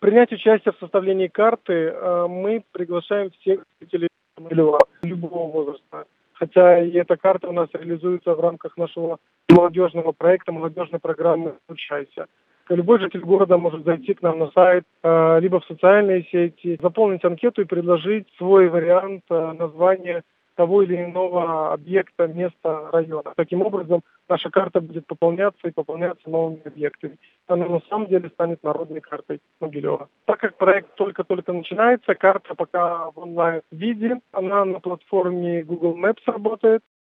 Принять участие в составлении карты мы приглашаем всех жителей Могилева любого возраста. Хотя и эта карта у нас реализуется в рамках нашего молодежного проекта, молодежной программы «Обучайся». Любой житель города может зайти к нам на сайт, либо в социальные сети, заполнить анкету и предложить свой вариант названия того или иного объекта, места, района. Таким образом, наша карта будет пополняться и пополняться новыми объектами. Она на самом деле станет народной картой Могилева. Так как проект только-только начинается, карта пока в онлайн-виде, она на платформе Google Maps работает.